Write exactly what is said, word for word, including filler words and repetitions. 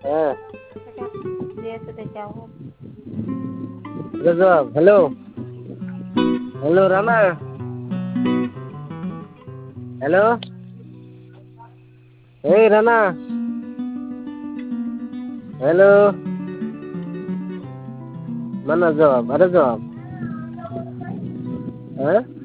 হ্যাঁ, দিয়েছে দেখে আবার গজব। হ্যালো হ্যালো রানা, হ্যালো এই Rana, hello. mana jawab, ada jawab, eh?